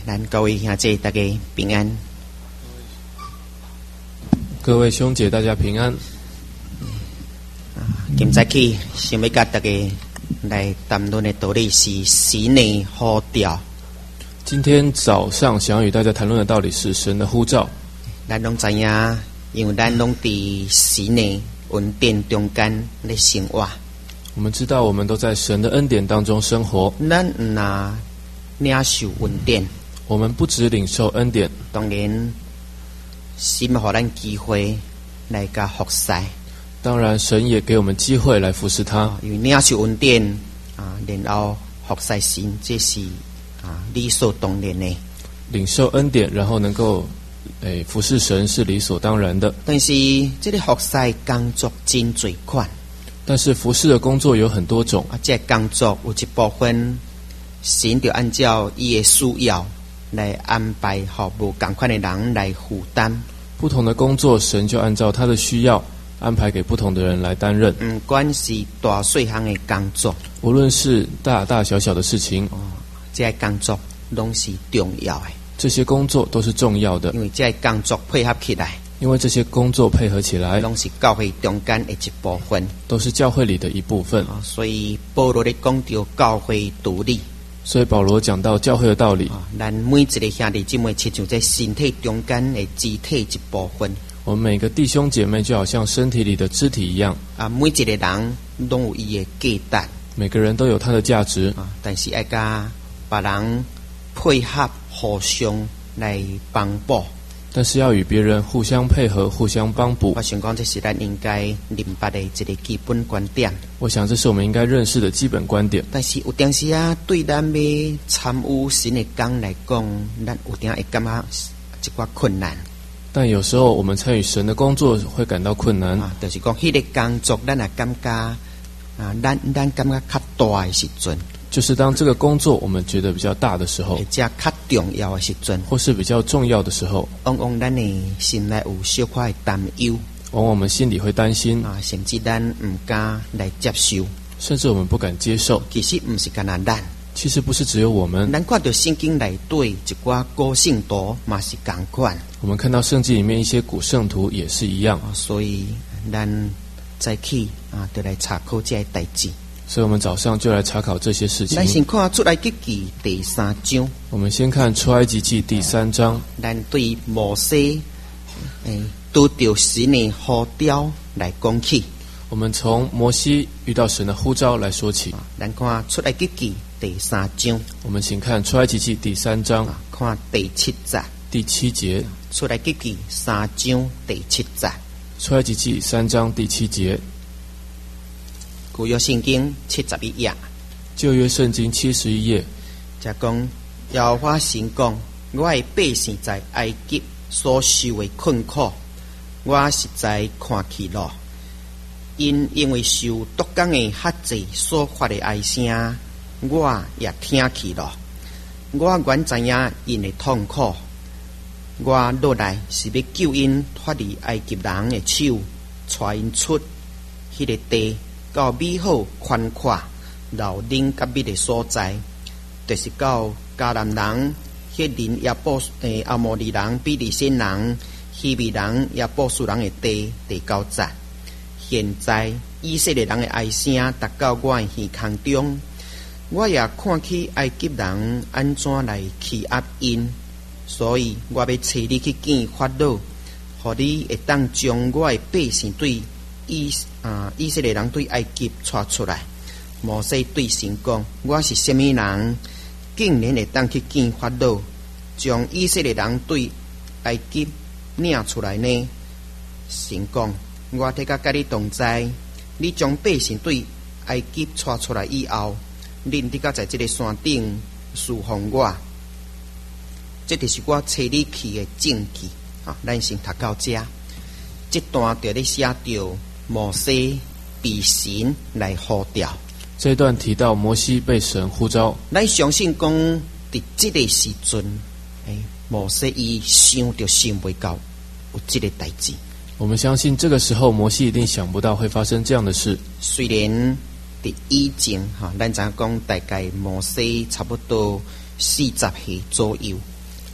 咱各位兄姐大家平安。 各位兄姐，大家平安。 今早起想要甲大家来谈论的道理是神的呼召。 今天早上想要与大家谈论的道理是神的呼召。 咱拢知影，因为咱拢伫神的恩典中间咧生活。 我们知道，我们都在神的恩典当中生活。 咱若领受恩典， 我们不只领受恩典， 当然神予咱机会来甲服侍。 当然神也给我们机会来服侍他。 因为领受恩典然后服侍神，这是理所当然的。 领受恩典，然后能够服侍神是理所当然的。 但是这个服侍工作真多款。 但是服侍的工作有很多种。 这工作有一部分，神就按照伊的需要来安排，予无同款的人来负担。 不同的工作，神就按照他的需要安排给不同的人来担任。 不管是大细项的工作， 无论是大大小小的事情， 这个工作拢是重要的。 这些工作都是重要的， 因为这个工作配合起来， 因为这些工作配合起来， 拢是教会中间的一部分， 都是教会里的一部分。 所以保罗咧讲到教会独立。 所以保罗讲到教会的道理， 咱每一个兄弟姊妹亲像在身体中间的肢体一部分。 我们每个弟兄姐妹就好像身体里的肢体一样。 每一个人拢有伊的价值， 每个人都有他的价值。 但是要甲别人配合，互相来帮补。 但是要与别人互相配合，互相帮补。 我想讲，这是咱应该明白的一个基本观点。 我想这是我们应该认识的基本观点。 但是有当时对咱要参与神的工来讲，咱有点会感觉一寡困难。 但有时候我们参与神的工作会感到困难。 就是讲，迄个工作咱也感觉咱感觉较大的时阵。就是当这个工作我们觉得比较大的时候， 或者较重要的时阵， 或是比较重要的时候， 往往咱的心内有小块的担忧， 往往我们心里会担心， 甚至咱唔敢来接受， 甚至我们不敢接受。 其实唔是干那咱， 其实不是只有我们。 咱看到圣经内对一寡古圣徒嘛是同款。 我们看到圣经里面一些古圣徒也是一样。 所以咱早起就来查考这些代志。 所以我们早上就来查考这些事情。 咱先看出埃及记第3章。 我们先看出埃及记第3章。 咱对摩西拄到神的呼召来讲起。 我们从摩西遇到神的呼召来说起。 咱看出埃及记第3章。 我们请看出埃及记第3章， 看第7节。 第7节。 出埃及记3章第7节。 出埃及记3章第7节。 旧约圣经71页。 旧约圣经71页。 就讲耶和华神讲：我的百姓在埃及所受的困苦，我实在看起了。因为受毒工的轄制所发的哀声，我也听去了。我原知影因的痛苦，我落来是要救因脱离埃及人的手，带因出迄个地。到美好宽阔、老林甲密的所在，就是到迦南人、迄邻阿摩利人、比利洗人、希未人、亚波斯人的地第9节。现在以色列人的哀声达到我的耳孔中，我也看起埃及人安怎来欺压因，所以我要找你去见法老，互你会当将我的百姓对以色列人对埃及带出来。摩西对神讲：我是什么人，竟然会当去见法老，将以色列人对埃及领出来呢？神讲：我得甲你同在，你将百姓对埃及带出来以后，恁得甲在这个山顶侍奉我。这就是我找你去的证据。咱先读到这。这段就咧写到摩西被神来呼召。 这一段提到摩西被神呼召。 咱相信讲，伫这个时阵，摩西伊想袂到有这个代志。 我们相信这个时候摩西一定想不到会发生这样的事。 虽然伫以前咱知影讲大概摩西差不多40岁左右。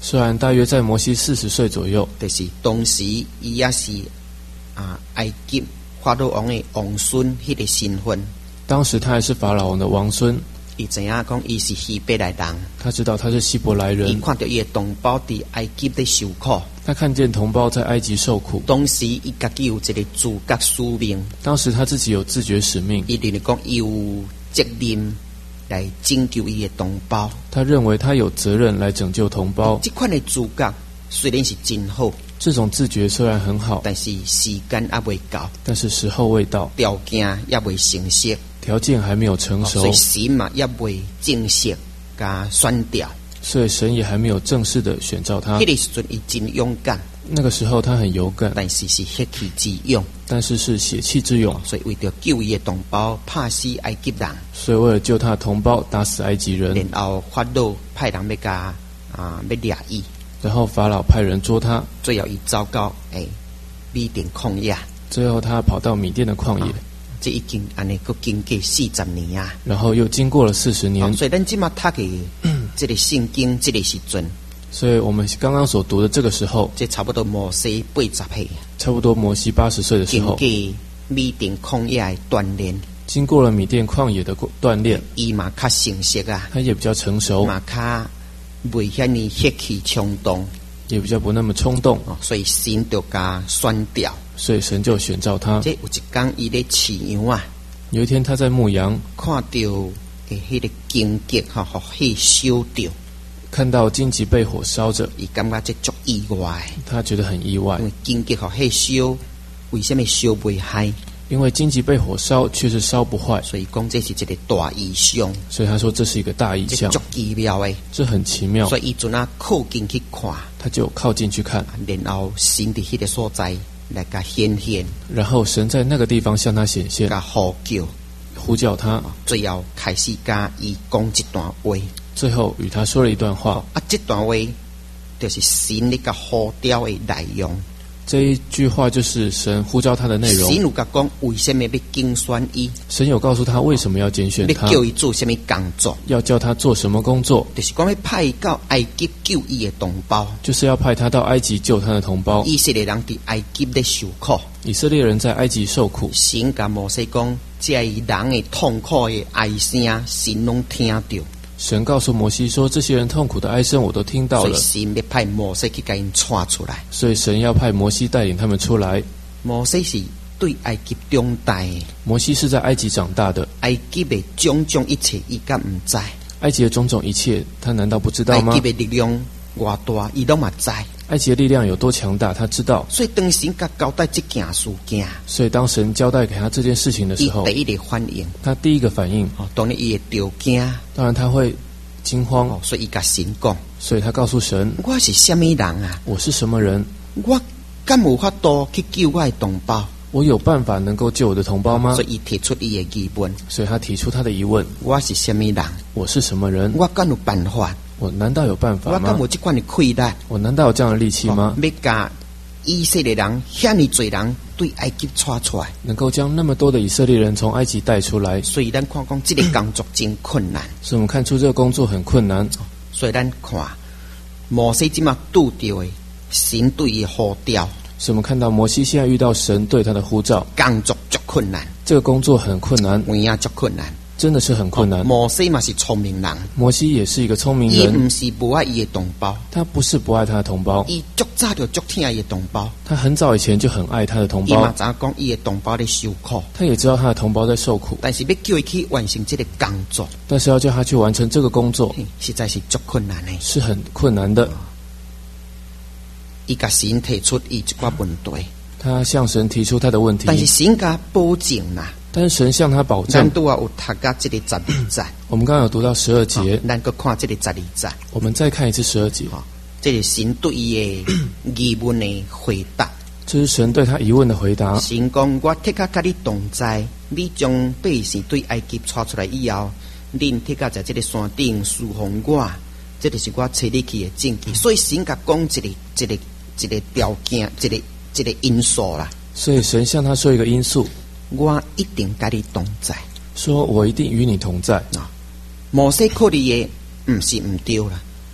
虽然大约在摩西40岁左右， 就是当时伊也是埃及法老王的王孙迄个身份。 当时他还是法老王的王孙， 伊知影讲伊是希伯来人， 他知道他是希伯来伊人， 看到伊的同胞伫埃及在受苦， 他看见同胞在埃及受苦， 当时伊家己有一个自觉使命， 当时他自己有自觉使命， 伊认为讲伊有责任来拯救伊的同胞。 他认为他有责任来拯救同胞。 这款的自觉虽然是真好， 这种自觉虽然很好， 但是时间还未到， 但是时候未到， 条件也未成熟， 条件还没有成熟， 所以神嘛也未正式甲选调。 所以神也还没有正式的选召他。 迄个时阵伊真勇敢， 那个时候他很勇敢， 但是是血气之勇， 但是是血气之勇， 所以为着救伊的同胞，拍死埃及人， 所以为了救他的同胞，打死埃及人， 然后法老派人要甲要掠伊， 然后法老派人捉他， 最后伊走到米甸旷野， 最后他跑到米甸的旷野， 这已经安尼佫经过40年啊， 然后又经过了40年， 所以咱即马读嘅这个圣经，这个时阵， 所以我们刚刚所读的这个时候， 这差不多摩西80岁， 差不多摩西80岁的时候， 经过米甸旷野的锻炼， 经过了米甸旷野的锻炼， 伊嘛较成熟啊， 他也比较成熟， 嘛较袂遐尼血气冲动， 也比较不那么冲动， 所以神就甲选调， 所以神就选召他。 这有一天伊咧饲羊啊， 有一天他在牧羊， 看到迄个荆棘互火烧着， 看到荆棘被火烧着， 伊感觉这足意外， 他觉得很意外因，为荆棘互火烧，为什么烧袂害？ 因为荆棘被火烧却是烧不坏， 所以讲这是一个大异象， 所以他说这是一个大异象， 这足奇妙的， 这很奇妙， 所以伊阵靠近去看， 他就靠近去看， 然后神伫迄个所在来甲显现， 然后神在那个地方向他显现， 甲呼叫， 呼叫他， 最后开始甲伊讲一段话， 最后与他说了一段话。 这段话就是神咧甲呼召的内容。 这一句话就是神呼召他的内容。 神有甲讲为什么要竞选伊， 神有告诉他为什么要拣选他， 要叫伊做什么工作， 要叫他做什么工作， 就是讲要派伊到埃及救伊的同胞， 就是要派他到埃及救他的同胞。 以色列人伫埃及咧受苦， 以色列人在埃及受苦， 神甲摩西讲，这人的痛苦的哀声，神拢听到。 神告诉摩西说，这些人痛苦的哀声我都听到了， 所以神要派摩西去甲因带出来。 所以神要派摩西带领他们出来。 摩西是对埃及长大的， 摩西是在埃及长大的， 埃及的种种一切伊敢唔知， 埃及的种种一切他难道不知道吗？ 埃及的力量偌大，伊拢嘛知。 埃及的力量有多强大，他知道。 所以当神甲交代这件事件， 所以当神交代给他这件事情的时候， 伊第一个反应， 他第一个反应， 当然伊会着惊， 当然他会惊慌， 所以伊甲神讲， 所以他告诉神， 我是什么人啊？ 我是什么人？ 我敢有法度去救我的同胞？ 我有办法能够救我的同胞吗？ 所以伊提出伊的疑问， 所以他提出他的疑问， 我是什么人？ 我是什么人？ 我敢有办法？ 我难道有办法我吗？ 敢有这款的气力？ 我难道有这样的力气吗？ 要甲以色列人遐尼侪人对埃及带出来， 能够将那么多的以色列人从埃及带出来， 所以咱看讲这个工作真困难。 所以我们看出这个工作很困难。 所以咱看摩西即马拄到的神对伊呼召， 所以我们看到摩西现在遇到神对他的呼召， 工作足困难， 这个工作很困难， 有影足困难， 真的是很困难。 摩西嘛是聪明人， 摩西也是一个聪明伊人， 唔是不爱伊的同胞， 他不是不爱他的同胞， 伊足早就足疼伊的同胞， 他很早以前就很爱他的同伊嘛胞， 知影讲伊的同胞咧受苦， 他也知道他的同胞在受苦， 但是要叫伊去完成这个工作， 但是要叫他去完成这个工作实在是足困难的。 是很困难的。 伊甲神提出伊一寡问题， 他向神提出他的问题， 但是神甲保证啦， 但是神向他保证。 咱拄啊有读到这个12节， 我们刚刚有读到12节， 咱搁看这个12节， 我们再看一次12节， 这是神对伊的疑问的回答。 这是神对他疑问的回答。 神讲：我铁甲甲你同在，你将百姓对埃及带出来以后，恁铁甲在这个山顶侍奉我，这就是我找你去的证据。所以神甲讲一个条件，一个因素啦。 所以神向他说一个因素， 我一定甲你同在。 说我一定与你同在。 摩西考虑的不是唔对啦，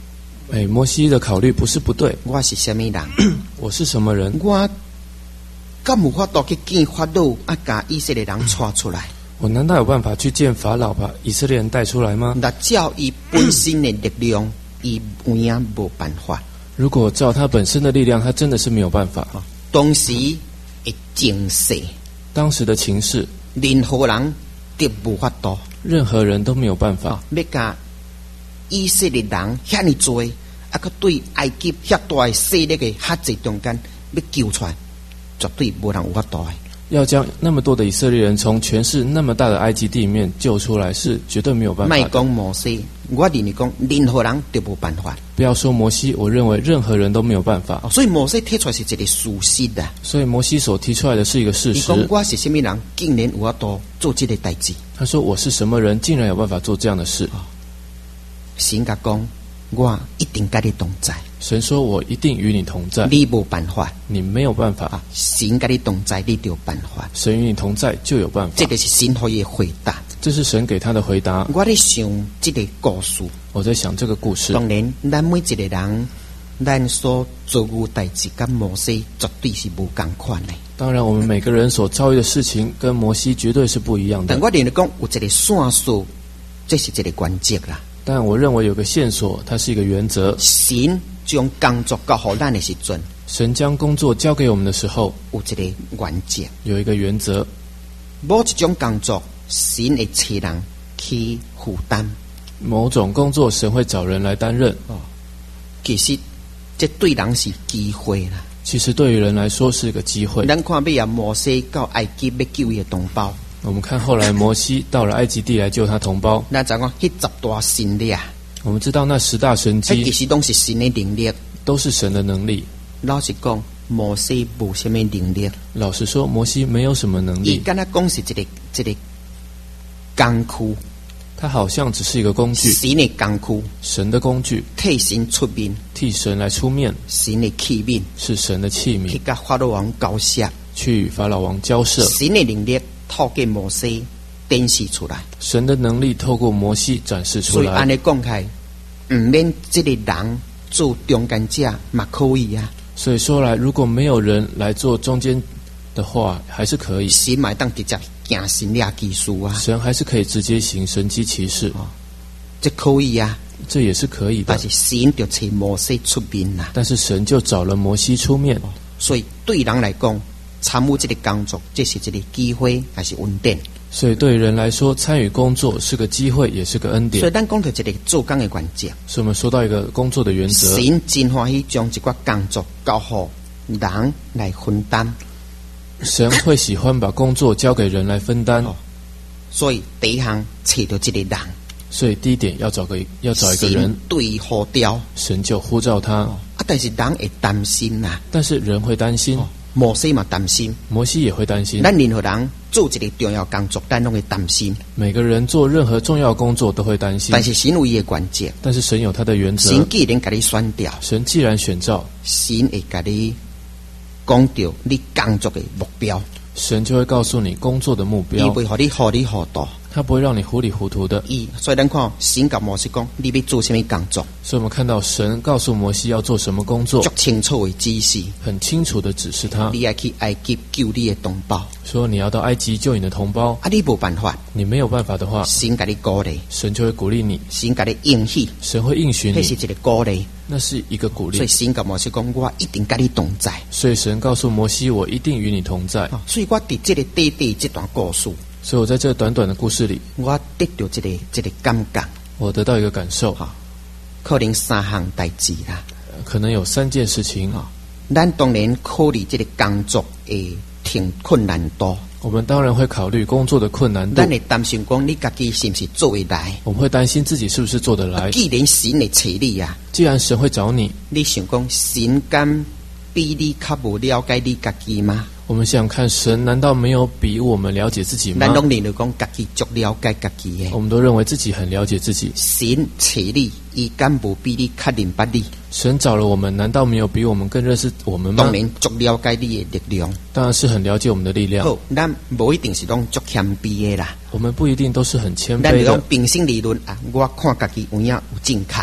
摩西的考虑不是不对， 我是什么人？ 我是什么人？ 我敢有法度去见法老啊，把以色列人带出来？ 我难道有办法去见法老把以色列人带出来吗？ 那照伊本身的力量，伊有影无办法。 如果照他本身的力量，他真的是没有办法。 当时的情势， 当时的情势， 任何人都无法度， 任何人都没有办法。 要甲以色列人遐尼多，啊，佮对埃及遐大的势力的遐济中间要救出来，绝对无人有法度的。 要将那么多的以色列人从权势那么大的埃及地里面救出来，是绝对没有办法的。 莫讲摩西，我认为讲任何人都无办法。 不要说摩西，我认为任何人都没有办法。 所以摩西提出来是一个事实啊。 所以摩西所提出来的是一个事实。 你讲我是什么人，竟然有法度做这个代志？ 他说我是什么人，竟然有办法做这样的事？ 神甲讲，我一定跟你同在。 神说我一定与你同在。 你无办法， 你没有办法。 神跟你同在，你就有办法。 神与你同在就有办法。 这个是神可以回答。 这是神给他的回答。 我在想这个故事。 我在想这个故事。 当然，咱每一个人，咱所做有代志，跟摩西绝对是无同款的。 当然，我们每个人所遭遇的事情跟摩西绝对是不一样的。 但我认为讲有一个线索，这是一个关键啦。 但我认为有个线索，它是一个原则。 神将工作交予咱的时阵， 神将工作交给我们的时候， 有一个原则， 有一个原则。 某一种工作，神会找人去负担。 某种工作，神会找人来担任。 其实这对人是机会啦。 其实对于人来说是一个机会。 咱看尾啊，摩西到埃及要救伊的同胞。 我们看后来摩西到了埃及地来救他同胞。 那怎讲？迄10大神力啊！ 我们知道那10大神迹， 其实都是神的能力， 都是神的能力。 老实讲，摩西无什么能力。 老实说，摩西没有什么能力。 伊敢若讲是一个工具， 他好像只是一个工具。 神的工具， 神的工具， 替神出面， 替神来出面。 神的器皿， 是神的器皿， 去甲法老王交涉， 去与法老王交涉。 神的能力透过摩西展示出来， 神的能力透过摩西展示出来。 所以按你讲开，唔免这个人做中间者嘛可以啊。 所以说来，如果没有人来做中间的话，还是可以。 神嘛当直接行神力技术啊， 神还是可以直接行神迹奇事。 这可以啊， 这也是可以的。 但是神就找摩西出面啦。 但是神就找了摩西出面。 所以对人来讲，参与这个工作，这是一个机会，还是恩典？ 所以对人来说，参与工作是个机会，也是个恩典。 所以咱讲到这个做工的原则， 所以我们说到一个工作的原则。 神真欢喜将一寡工作交予人来分担。 神会喜欢把工作交给人来分担。 所以第一项找到这个人。 所以第一点要找一个人。 神对呼召， 神就呼召他。 但是人会担心呐。 但是人会担心。 摩西嘛担心， 摩西也会担心。 咱任何人做一个重要工作，咱拢会担心。 每个人做任何重要工作都会担心。 但是神有伊的原则。 但是神有他的原则。 神既然给你选调， 神既然选召， 神会给你讲到你工作的目标。 神就会告诉你工作的目标。 伊会让你糊里糊涂。 他不会让你糊里糊涂的。 所以咱看神甲摩西讲，你要做什么工作？ 所以我们看到神告诉摩西要做什么工作， 足清楚的指示， 很清楚的指示他。 你要去埃及救你的同胞， 说你要到埃及救你的同胞。 你没办法， 你没有办法的话， 神给你鼓励， 神就会鼓励你。 神给你应许， 神会应许你。 那是一个鼓励， 那是一个鼓励。 所以神甲摩西讲，我一定跟你同在。 所以神告诉摩西，我一定与你同在。 所以我在这个短这段故事。 所以我在这短短的故事里， 我得到这个感觉， 我得到一个感受。 可能3项代志啦， 可能有3件事情。 咱当然考虑这个工作的挺困难度。 我们当然会考虑工作的困难度。 咱会担心讲，你自己是不是做得来？ 我们会担心自己是不是做得来。 既然神会找你啊， 既然神会找你， 你想讲神敢比你较无了解你自己吗？ 我们想看神难道没有比我们了解自己吗？ 咱拢认为讲自己足了解自己的。 我们都认为自己很了解自己。 神找你，伊敢无比你较明白你？ 神找了我们，难道没有比我们更认识我们吗？ 当然足了解你的力量。 当然是很了解我们的力量。 好，咱无一定是拢足谦卑的啦。 我们不一定都是很谦卑的。 咱讲平心理论啊，我看自己有影有正确。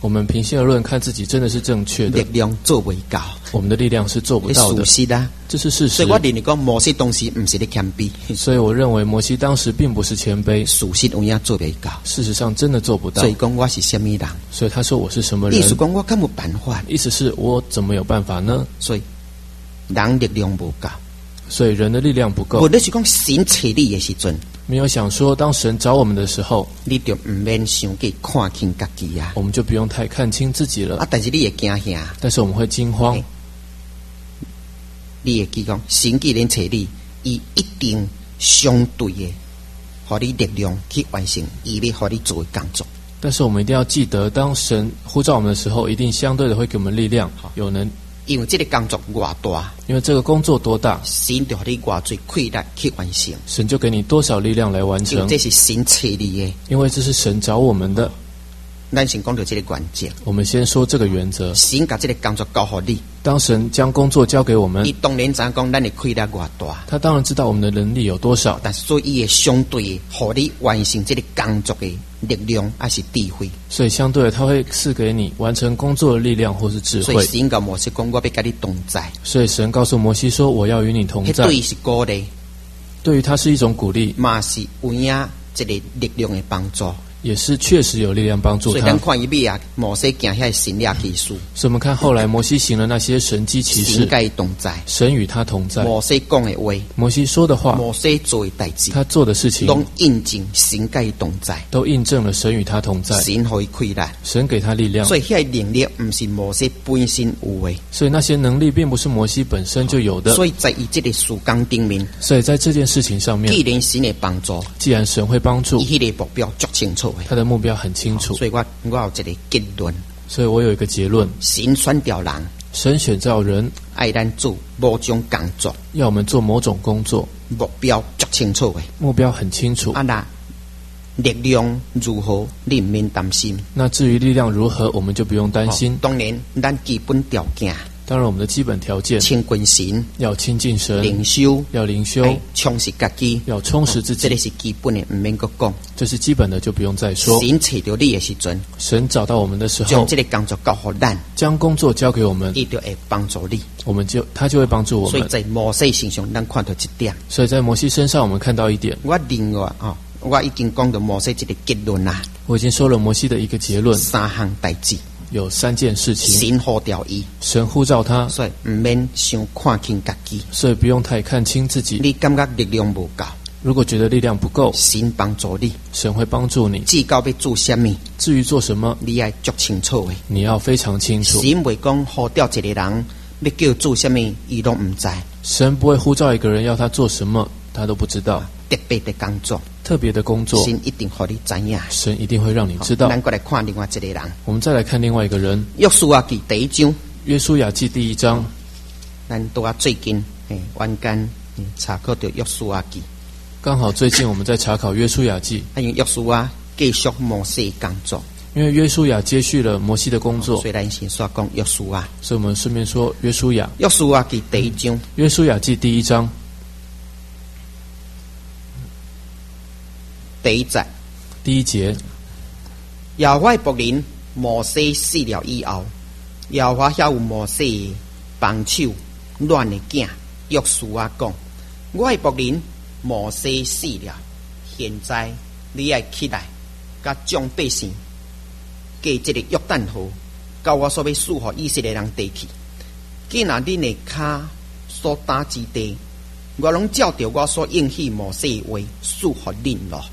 我们平心而论，看自己真的是正确的力，量做袂到， 我们的力量是做不到的， 事实啊。 这是事实所以。我认为讲摩西当时唔是咧谦卑， 所以我认为摩西当时并不是谦卑， 事实有影做袂到。 事实上真的做不到所。以讲我是什么人？ 所以他说我是什么人意？思讲我敢有办法？ 意思是我怎么有办法呢？ 所以人力量无够。 所以人的力量不够无。论是讲神找你的时阵， 没有想说，当神找我们的时候， 你就唔免想过看轻家己啊。 我们就不用太看清自己了。 啊，但是你会惊吓， 但是我们会惊慌嘿，你会记讲，神既然找你，伊一定相对的，互你力量去完成伊要互你做的工作。 但是我们一定要记得，当神呼召我们的时候，一定相对的会给我们力量，有能。 因为这个工作偌大， 因为这个工作多大， 神就互你偌最快力去完成。 神就给你多少力量来完成。 因为这是神找你的。 因为这是神找我们的。 咱先讲到这个原则， 我们先说这个原则。 神把这个工作交互你， 当神将工作交给我们伊，当然知影讲咱的快力偌大， 他当然知道我们的能力有多少， 但是所以伊会相对的，互你完成这个工作的力量还是智慧。 所以相对的他会赐给你完成工作的力量或是智慧。 所以神甲摩西讲，我要甲你同在。 所以神告诉摩西说：“我要与你同在。” 迄对伊是鼓励， 对于他是一种鼓励， 嘛是有影一个力量的帮助。 也是确实有力量帮助他所以咱。看伊尾啊，摩西行遐神力奇事， 所以我们看后来摩西行了那些神迹奇事， 神甲伊同在。 神与他同在。 摩西讲的话， 摩西说的话， 摩西做的代志， 他做的事情， 拢印证神甲伊同在， 都印证了神与他同在。 神互伊快力。 神给他力量， 所以遐能力毋是摩西本身有的， 所以那些能力并不是摩西本身就有的。 所以在伊这个事工顶面， 所以在这件事情上面， 既然神的帮助， 既然神会帮助， 伊迄个目标足清楚的。 他的目标很清楚。 所以我有一个结论： 所以我有一个结论： 神选调人， 神选召人， 爱咱做某种工作， 要我们做某种工作， 目标足清楚的。 目标很清楚。 啊那力量如何，你唔免担心。 那至于力量如何，我们就不用担心。 当然，咱基本条件， 当然，我们的基本条件亲近神， 要亲近神， 灵修， 要灵修， 充实家己， 要充实自己。 这个是基本的，唔免搁讲。 这是基本的，就不用再说。 神找到你的时阵， 神找到我们的时候将，这个工作交互咱， 将工作交给我们， 伊就会帮助你。 他就会帮助我们。 所以在摩西身上，咱看到一点。 所以在摩西身上，我们看到一点。 我认为我已经讲到摩西这个结论啦。 我已经说了摩西的一个结论， 三项代志， 有3件事情。 神呼召伊， 神呼召他， 所以唔免想看轻家己。 所以不用太看清自己。 你感觉力量无够， 如果觉得力量不够， 神帮助你， 神会帮助你。 至到要做什么， 至于做什么， 你要足清楚的。 你要非常清楚。 神袂讲呼召一个人要叫做什么，伊都唔知。 神不会呼召一个人要他做什么，他都不知道。 特别的工作， 特别的工作， 神一定互你知影。 神一定会让你知道。 咱过来看另外一个人， 我们再来看另外一个人， 约书亚记第1章， 约书亚记第1章。 咱都最近晚间查考到约书亚记， 刚好最近我们在查考约书亚记， 因为约书亚继续摩西的工作， 因为约书亚接续了摩西的工作， 所以咱先说讲约书亚。 所以我们顺便说约书亚。 约书亚记第1章， 约书亚记第1章第1节， 第1节， 耶和华的僕人摩西死了以后，耶和华遐有摩西的帮手乱的囝约书亚讲：我的僕人摩西死了，现在你要起来，甲众百姓过这个约旦河，到我所要赐予以色列人地去。既然恁的脚所打之地，我拢照着我所应许摩西的话赐予恁咯。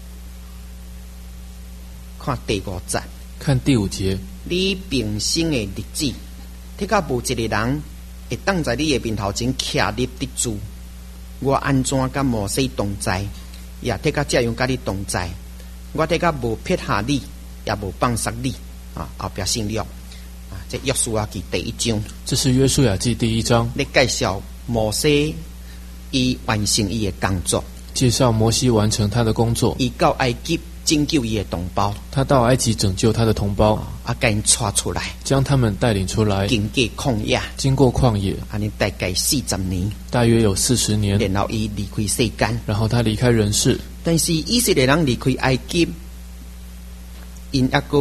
看第5节， 看第5节， 你平生的日子，睇甲无一个人会当在你的面头前徛立得住。我安怎甲摩西同在，也睇甲这样甲你同在。我睇甲无撇下你，也无放杀你。后壁省略这约书亚记第1章， 这是约书亚记第1章， 咧介绍摩西伊完成伊的工作， 介绍摩西完成他的工作， 伊到埃及拯救伊的同胞， 他到埃及拯救他的同胞， 甲因带出来， 将他们带领出来， 经过旷野， 经过旷野， 安尼大概40年， 大约有40年， 然后伊离开世间， 然后他离开人世。 但是以色列人离开埃及，因抑个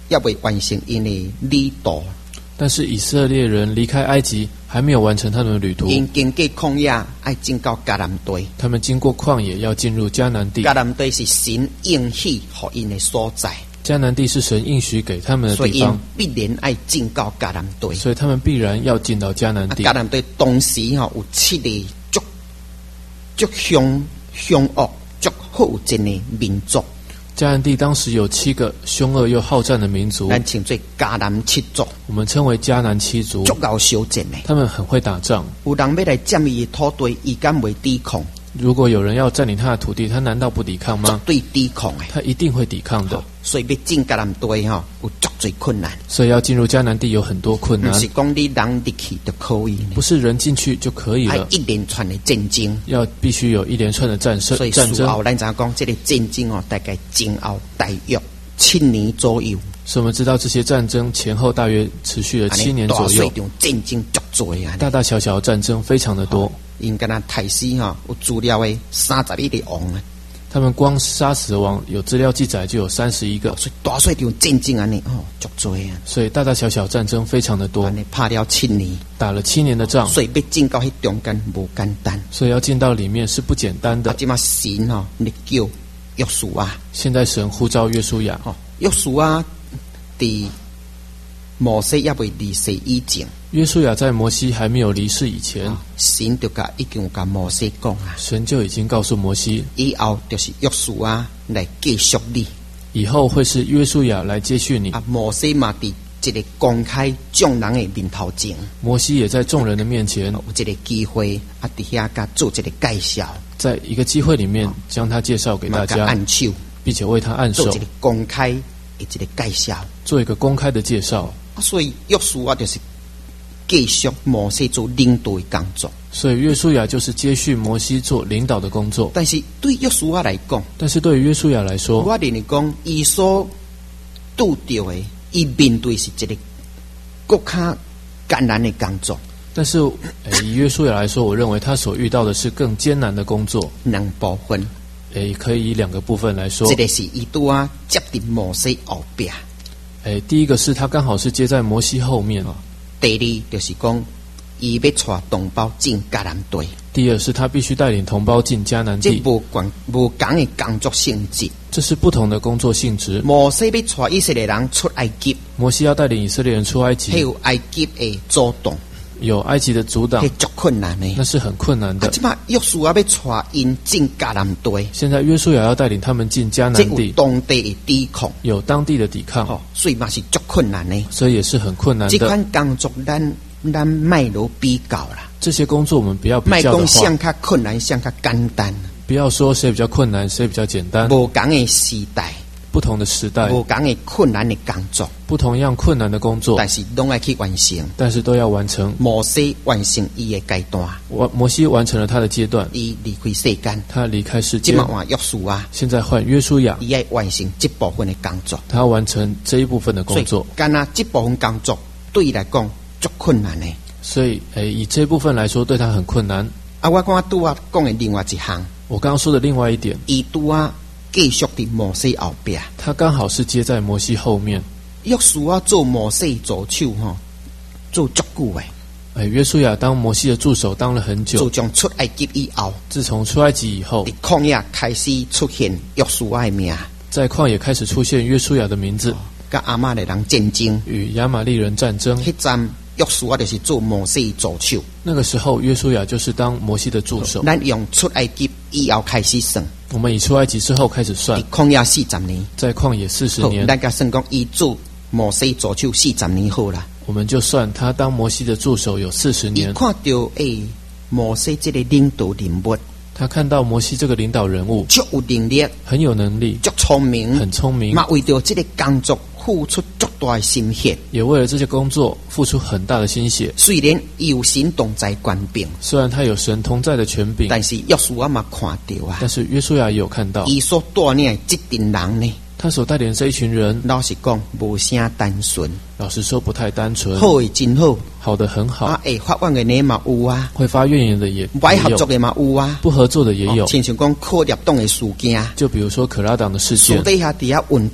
也未完成因的旅途。 但是以色列人离开埃及还没有完成他们的旅途， 因经过旷野，爱进到迦南地。 他们经过旷野要进入迦南地。 迦南地是神应许给因的所在， 迦南地是神应许给他们的所以因地方， 必然爱进到迦南地。 所以他们必然要进到迦南地。 迦南地当时有7个足凶恶、足好战的民族。 迦南地当时有7个凶恶又好战的民族， 咱称作迦南7族， 我们称为迦南7族， 足够小战的。 他们很会打仗。 有人要来占伊的土地，伊敢袂抵抗？ 如果有人要占领他的土地，他难道不抵抗绝吗？ 对抵抗的。 他一定会抵抗的。 所以要进迦南地有足最困难。 所以要进入迦南地有很多困难不，是讲你人入去就可以呢， 不是人进去就可以了， 一连串的战争。 要必须有一连串的战所以事后咱知讲，这个战争大概前后大约7年左右。 所以我们知道这些战争前后大约持续了7年左右， 大场战争足多啊， 大大小小的战争非常的多。 因敢若太师有资料的31个王啊， 他们光杀死的王有资料记载就有31个， 所以大小场战争安尼足多啊。 所以大大小小战争非常的多， 安尼拍了7年， 打了7年的仗， 所以要进到迄中间无简单， 所以要进到里面是不简单的。 即马神你叫约书亚， 现在神呼召约书亚， 约书亚伫摩西也未离世以前， 约书亚在摩西还没有离世以前， 神就已经有甲摩西讲啊， 神就已经告诉摩西， 以后就是约书亚来继续你， 以后会是约书亚来接续你。 摩西嘛伫一个公开众人的面头前， 摩西也在众人的面前有一个机会伫遐甲做一个介绍， 在一个机会里面将他介绍给大家， 按手， 并且为他按手， 做一个公开的一个介绍， 做一个公开的介绍。 所以约书亚就是继续摩西做领导的工作， 所以约书亚就是接续摩西做领导的工作。 但是对约书亚来讲， 但是对于约书亚来说， 我认为讲伊所拄到的，伊面对是一个更加艰难的工作。 但是以约书亚来说，我认为他所遇到的是更艰难的工作。 两部分， 可以以2个部分来说。 一个是伊拄啊接伫摩西后边。 第一个是他刚好是接在摩西后面， 第二就是讲，伊要带同胞进迦南地。 第二是他必须带领同胞进迦南地。 这无同的工作性质， 这是不同的工作性质。 摩西要带以色列人出埃及， 摩西要带领以色列人出埃及， 还有埃及的阻挡， 有埃及的阻挡， 是足困难的， 那是很困难的。 即马约书亚要带因进迦南地， 现在约书亚要带领他们进迦南地， 有当地的抵抗， 有当地的抵抗， 所以嘛是足困难的， 所以也是很困难的。 这款工作咱卖罗比较啦， 这些工作我们不要比较的话， 卖讲谁较困难，谁较简单， 不要说谁比较困难，谁比较简单。 无同的时代， 不同的时代， 无同的困难的工作， 不同样困难的工作， 但是拢要去完成， 但是都要完成。 摩西完成伊的阶段， 摩西完成了他的阶段， 伊离开世间， 他离开世界。 即马换约书亚， 现在换约书亚， 伊要完成这部分的工作， 他要完成这一部分的工作。 干那这部分工作对伊来讲足困难的。 所以，以这部分来说，对他很困难。 我刚拄啊讲的另外一项， 我刚刚说的另外一点， 伊拄啊继续伫摩西后边， 他刚好是接在摩西后面。 约书亚做摩西助手做足久的。 约书亚当摩西的助手当了很久。 自从出埃及以后， 自从出埃及以后， 伫旷野开始出现约书亚的名， 在旷野开始出现约书亚的名字， 甲亚玛力人战争， 与亚玛力人战争。 迄站约书亚就是做摩西助手。 那个时候，约书亚就是当摩西的助手。 咱用出埃及以后开始算， 我们以出埃及之后开始算， 旷野40年， 在旷野40年， 咱甲算讲伊做摩西助手40年好啦。 我们就算他当摩西的助手有40年。 伊看到摩西这个领导人物， 他看到摩西这个领导人物足有能力， 很有能力， 足聪明， 很聪明， 嘛为着这个工作付出足大的心血， 也为了这些工作付出很大的心血。 虽然有神同在权柄， 虽然他有神同在的权柄， 但是约书亚嘛看到啊， 但是约书亚也有看到， 伊所带领的这群人呢， 他所带领的这一群人， 老实讲无啥单纯， 老实说不太单纯。 好的真好， 好的很好， 会发怨的呢嘛有啊， 会发怨言的也不合作的嘛有啊， 不合作的也有。 亲像讲可立党的事件， 就比如说可拉党的事件， 私底下底下运作，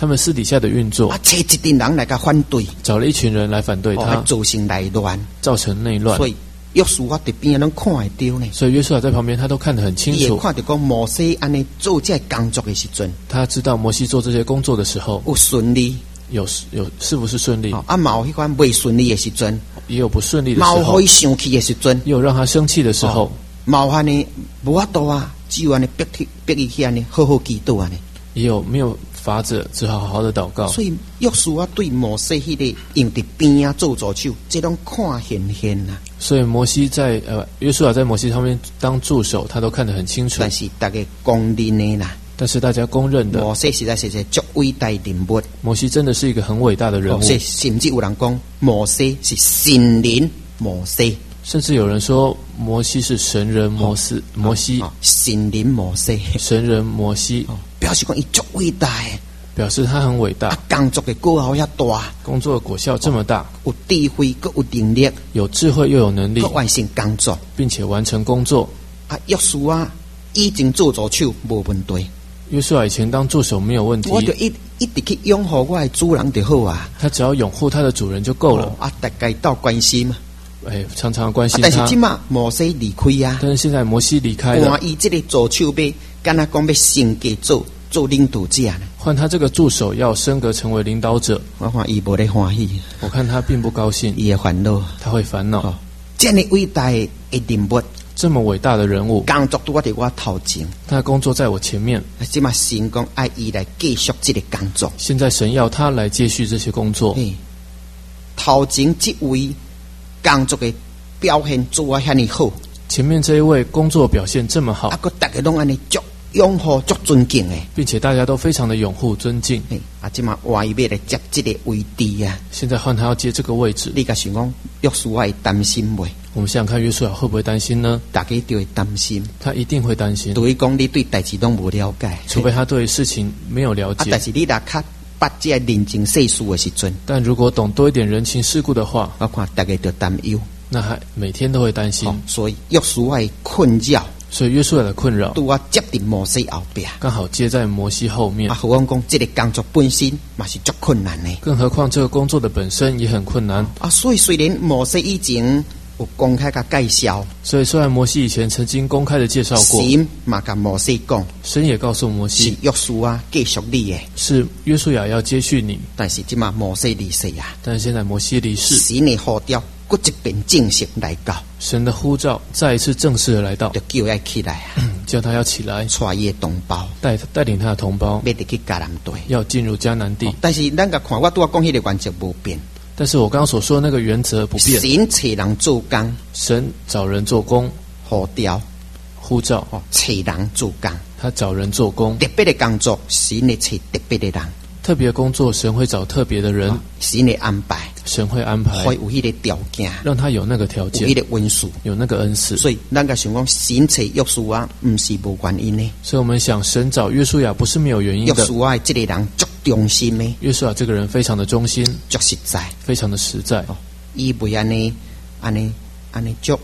他们私底下的运作啊，找一群人来甲反对， 找了一群人来反对他， 造成内乱， 造成内乱。 所以约书亚伫边拢看会到呢。 所以约书亚在旁边他都看得很清楚， 伊会看到讲摩西安尼做这工作的时阵， 他知道摩西做这些工作的时候有顺利， 有是不是顺利， 啊，嘛有迄款未顺利的时阵， 也有不顺利的时嘛有候， 互伊生气的时阵， 也有让他生气的时候， 嘛有安尼无法度啊，只有安尼逼伊去安尼好好祈祷安尼。 也有没有法子，只好好好的祷告。 所以约书亚对摩西迄个用伫边啊做助手，这拢看现啊。 所以摩西在约书亚在摩西旁边当助手，他都看得很清楚。 但是大家公认的啦， 但是大家公认的， 摩西实在是一个足伟大的人物。 摩西真的是一个很伟大的人物。 甚至有人讲摩西是神人摩西， 甚至有人说摩西是神人摩西， 神人摩西， 神人摩西， 表示讲伊足伟大的， 表示他很伟大， 工作的果效遐大， 工作的果效这么大， 有智慧，佮有能力， 有智慧又有能力， 佮完成工作， 并且完成工作。 啊，约书亚以前做助手无问题， 约书亚以前当助手没有问题， 我就一直去拥护我的主人就好啊。 他只要拥护他的主人就够了。 啊，大家到关心嘛。 常常关心他，但是即马摩西离开啊， 但是现在摩西离开了， 换伊这个助手要，敢若讲要升格做领导者呢， 换他这个助手要升格成为领导者， 我看伊无咧欢喜， 我看他并不高兴， 伊会烦恼， 他会烦恼。 这样伟大的人物， 这么伟大的人物， 工作都伫我头前， 他的工作在我前面， 即马神讲爱伊来继续这个工作， 现在神要他来接续这些工作。 头前这位工作的表现做啊遐尼好， 前面这一位工作表现这么好， 啊，个大家拢安尼足拥护、足尊敬的， 并且大家都非常的拥护、尊敬。 啊，即马换伊要来接这个位置啊， 现在换他要接这个位置， 你甲想讲约书亚会担心未？ 我们想想看，约书亚会不会担心呢？ 大家就会担心， 他一定会担心。 除非讲你对代志拢无了解， 除非他对事情没有了解。 但是你若较捌这人情世事的时阵， 但如果懂多一点人情世故的话， 我看大家就担忧， 那还每天都会担心。 所以约书亚的困扰， 所以约书亚的困扰， 拄啊接伫摩西后边， 刚好接在摩西后面。 啊，何况讲这个工作本身嘛是足困难的， 更何况这个工作的本身也很困难啊。所以虽然摩西以前有公开甲介绍， 所以虽然摩西以前曾经公开的介绍过， 神嘛甲摩西讲， 神也告诉摩西是约书亚继续你的， 是约书亚要接续你。 但是即马摩西离世啊， 但是现在摩西离世， 神的呼召搁一遍正式来到， 神的呼召再一次正式的来到， 就叫他起来啊， 叫他要起来， 带伊的同胞， 带领他的同胞， 要去迦南地， 要进入迦南地。 但是咱甲看，我拄仔讲迄个原则无变。 但是我刚刚所说的那个原则不变， 神找人做工， 神找人做工， 呼召呼召， 找人做工， 他找人做工， 特别的工作，神会找特别的人， 特别的工作，神会找特别的人， 神会安排， 神会安排， 会有迄个条件， 让他有那个条件， 有迄个恩赐， 有那个恩赐。 所以咱甲想讲，神找约书亚，不是无原因的。 所以我们想，神找约书亚不是没有原因的。 约书亚这个人足忠心的， 约书亚这个人非常的忠心， 足实在， 非常的实在。 伊袂安尼足，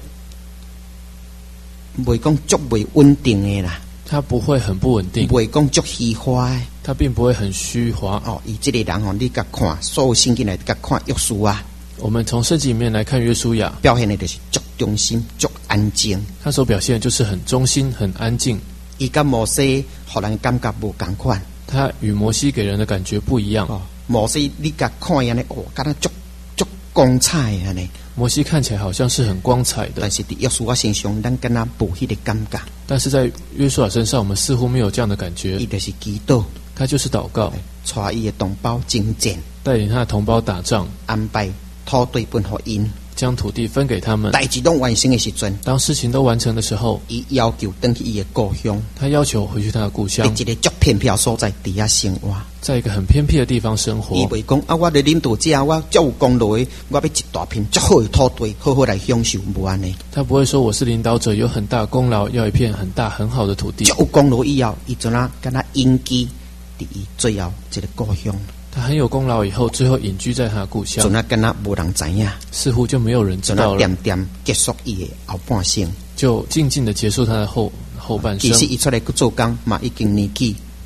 袂讲足袂稳定的啦。 他不会很不稳定， 袂讲足虚华的， 他并不会很虚华。 伊这个人你甲看，所有圣经来甲看约书亚。 我们从圣经里面来看约书亚， 表现的就是足忠心、足安静。 他所表现的就是很忠心、很安静。 伊甲摩西，互人感觉无共款。 他与摩西给人的感觉不一样。 摩西你甲看伊安尼，敢若足光彩安尼。 摩西看起来好像是很光彩的， 但是伫约书亚身上，咱敢若无迄个感觉。 但是在约书亚身上，我们似乎没有这样的感觉。 伊就是祈祷， 他就是祷告， 带伊的同胞征战， 带领他的同胞打仗， 安排土地分互因， 将土地分给他们。 代志拢完成的时阵， 当事情都完成的时候， 伊要求回去伊的故乡， 他要求回去他的故乡， 在一个足偏僻所在底下生活， 在一个很偏僻的地方生活。 伊袂讲啊，我的领导者，我足有功劳的，我要一大片足好的土地，好好来享受，无安尼。 他不会说我是领导者，有很大功劳，要一片很大很好的土地。 足有功劳以后，伊就那跟他隐居伫伊最后这个故乡。 他很有功劳以后，最后隐居在他的故乡， 就那跟他无人知影， 似乎就没有人知道了。 点点结束伊的后半生， 就静静的结束他的后半生。 其实伊出来去做工嘛，已经年纪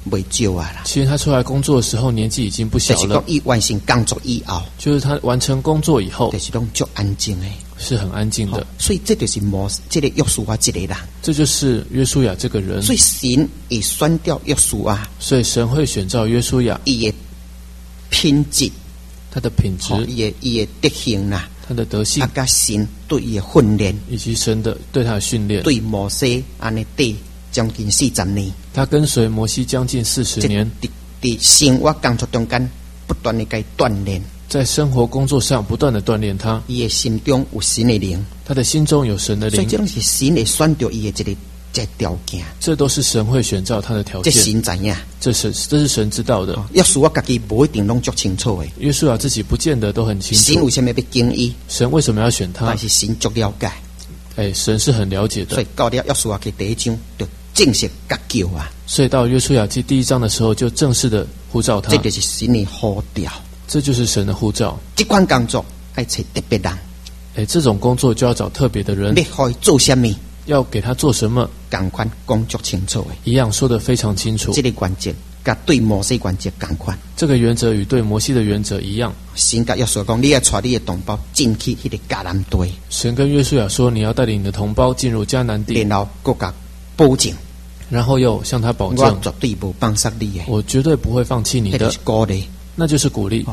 袂少啊啦。 其实他出来工作的时候年纪已经不小了就是讲，伊完成工作以后， 就是他完成工作以后就是拢足安静诶。 是很安静的。 所以这就是这个约书亚这个人。 这就是约书亚这个人。 所以神会选掉约书亚， 所以神会选召约书亚， 伊的品质， 他的品质， 伊的德行啦， 他的德性， 甲神对伊的训练， 以及神的对他的训练， 对摩西安尼对将近40年， 他跟随摩西将近40年， 在生活工作中间不断的给锻炼， 在生活工作上不断的锻炼他， 伊的心中有神的灵， 他的心中有神的灵， 所以这种是神会选择伊的这个条件， 这都是神会选召他的条件， 这神知影， 这是神知道的。 约书亚自己无一定拢足清楚的， 约书亚自己不见得都很清楚， 神为什么要经伊？ 神为什么要选他？ 但是神足了解， 神是很了解的。 所以到了约书亚记第1章就正式甲叫啊。 所以到约书亚记第1章的时候，就正式的呼召他。 这就是神的呼召， 这就是神的呼召。 这款工作要找特别人， 这种工作就要找特别的人。 要可以做什么？ 要给他做什么？ 同款工作清楚的， 一样说得非常清楚。 这个原则甲对摩西原则同款。 这个原则与对摩西的原则一样。 神甲约书亚讲，你要带你的同胞进去迄个迦南地。 神跟约书亚说，你要带领你的同胞进入迦南地， 然后各甲保证， 然后又向他保证， 我绝对不放弃你的， 我绝对不会放弃你的。 那就是鼓励， 那就是鼓励，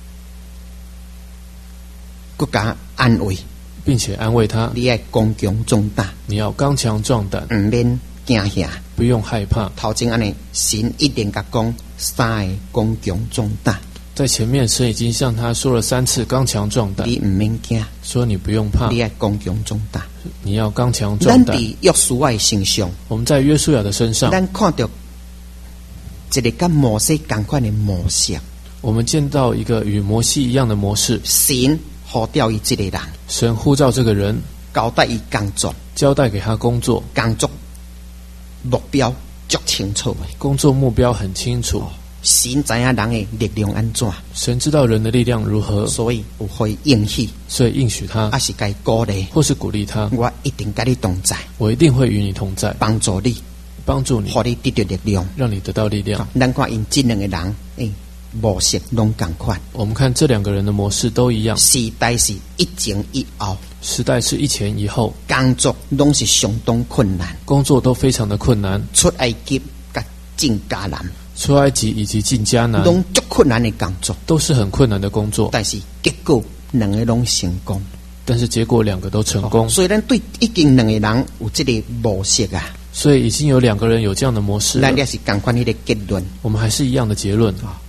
各甲安慰， 并且安慰他。 你要刚强壮胆， 你要刚强壮胆， 唔免惊吓， 不用害怕。 头前安尼，神一定甲讲3个刚强壮胆。 在前面，神已经向他说了3次刚强壮胆， 你唔免惊， 说你不用怕， 你要刚强壮胆。 你要刚强壮胆。 咱伫约书亚的身上， 我们在约书亚的身上， 咱看到一个跟摩西同款的模式。 我们见到一个与摩西一样的模式。 神呼召伊这个人， 神呼召这个人， 交代伊工作， 交代给他工作， 工作目标足清楚的， 工作目标很清楚。 神知影人的力量安怎， 神知道人的力量如何， 所以有可以应许， 所以应许他， 还是该鼓励， 或是鼓励他。 我一定跟你同在， 我一定会与你同在， 帮助你， 让你得到力量， 让你得到力量。 咱看因这两个人，模式拢同款。 我们看这2个人的模式都一样。 时代是一前一后， 时代是一前一后， 工作拢是相当困难， 工作都非常的困难。 出埃及甲进迦南， 出埃及以及进迦南， 拢足困难的工作， 都是很困难的工作。 但是结果两个拢成功， 但是结果2个都成功。 所以咱对已经两个人有这个模式啊， 所以已经有2个人有这样的模式了， 咱也是同款迄个结论。 我们还是一样的结论。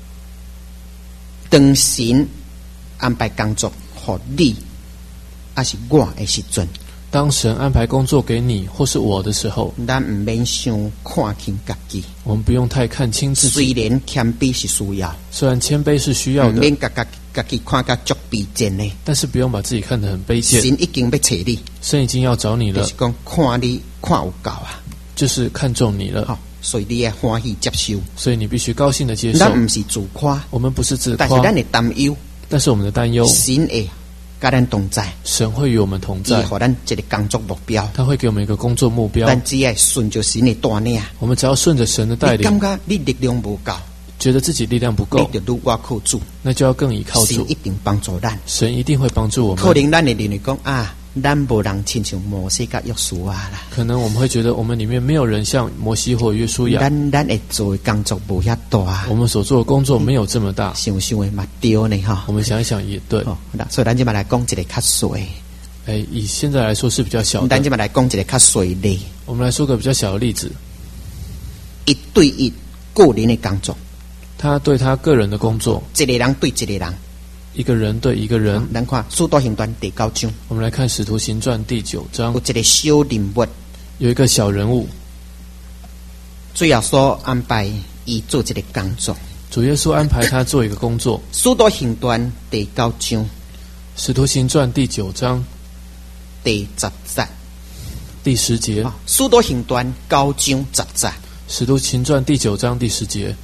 当神安排工作给你，还是我的时阵， 当神安排工作给你或是我的时候， 咱唔免想看轻家己， 我们不用太看轻自己。 虽然谦卑是需要， 虽然谦卑是需要的， 唔免家己看甲足卑贱的， 但是不用把自己看得很卑贱。 神已经要找你， 神已经要找你了， 就是讲看你看有够啊， 就是看中你了。 所以你要欢喜接受， 所以你必须高兴的接受。 咱唔是自夸， 我们不是自夸， 但是咱的担忧， 但是我们的担忧， 神会跟咱同在， 神会与我们同在， 伊给咱一个工作目标， 他会给我们一个工作目标， 咱只要顺着神的带领， 我们只要顺着神的带领。 你感觉你力量不够， 觉得自己力量不够， 你就愈我靠主， 那就要更依靠主， 神一定帮助咱， 神一定会帮助我们。 可能咱会认为讲咱无人亲像摩西甲约书亚啦， 可能我们会觉得我们里面没有人像摩西或约书亚， 咱会做的工作无遐大， 我们所做的工作没有这么大， 想想的嘛对呢哈。 我们想一想也对， 所以咱今嘛来讲一个较细， 以现在来说是比较小的。 咱今嘛来讲一个较细例， 我们来说个比较小的例子， 一对一个人的工作， 他对他个人的工作， 一个人对一个人。 一个人对一个人。 咱看《使徒行传》第9章， 我们来看《使徒行传》第9章， 有一个小人物， 有一个小人物， 主耶稣安排伊做一个工作。 主耶稣安排他做一个工作。 《使徒行传》第9章，《 使徒行传》第9章第10节， 第10节，《 使徒行传》9章10节，《 使徒行传》第9章第10节。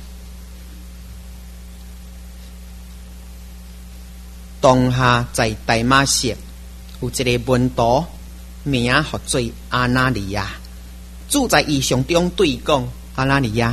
当下在大马色有一个门徒，名叫做阿拿尼亚。主在异象中对讲：阿拿尼亚，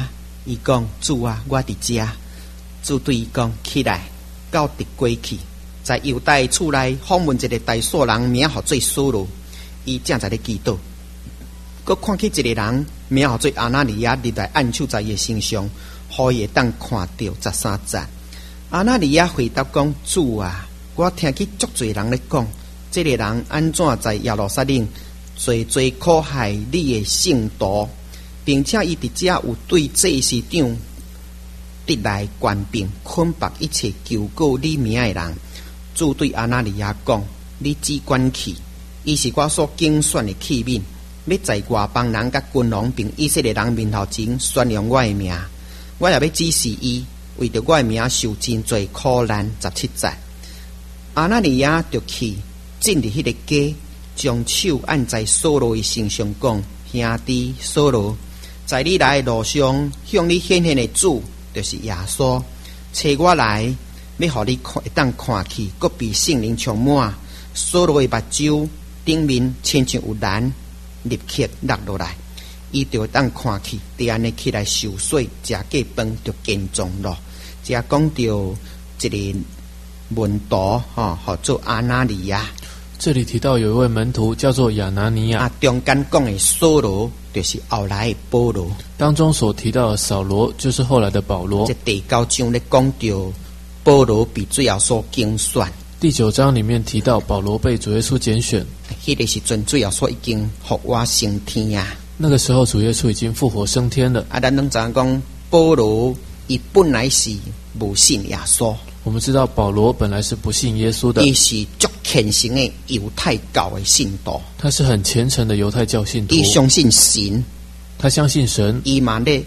伊讲主啊，我伫遮。主对伊讲起来，到敌过去，在犹大厝内访问一个大数人，名号做扫罗，伊正在咧祈祷。佮看起一个人，名号做阿那尼亚，入来按手在伊身上，互伊会当看到13节。阿那尼亚回答讲：主啊，我听起足侪人咧讲，这个人安怎在耶路撒冷做苦害你的圣徒，并且伊伫遮有对祭司长得来官兵捆绑一切求告你名的人。主对阿那尼亚讲：你只管去，伊是我所竞选的器皿，要在外邦人甲君王并以色列人面头前宣扬我的名。我也要指示伊，为着我的名受真侪苦难。17节，阿那尼亚就去进入迄个家，将手按在扫罗的身上，讲：兄弟扫罗，在你来的路上，向你显现的主就是耶稣，找我来，要互你会当看去，搁被圣灵充满。扫罗的目睭顶面亲像有蓝立刻落落来，伊就当看去，就安尼起来受水，食过饭就健壮咯。这讲到一个门徒叫做阿那尼亚。 这里提到有一位门徒叫做亚拿尼亚， 中间讲的扫罗就是后来的保罗， 当中所提到的扫罗就是后来的保罗。 这第9章咧讲到保罗被主耶稣拣选， 第9章里面提到保罗被主耶稣拣选， 迄个时阵主耶稣已经复活升天啊。 那个时候主耶稣已经复活升天了。 咱拢知影讲保罗伊本来是无信耶稣。 我们知道保罗本来是不信耶稣的， 伊是足虔诚的犹太教的信徒， 他是很虔诚的犹太教信徒， 伊相信神， 他相信神， 伊嘛咧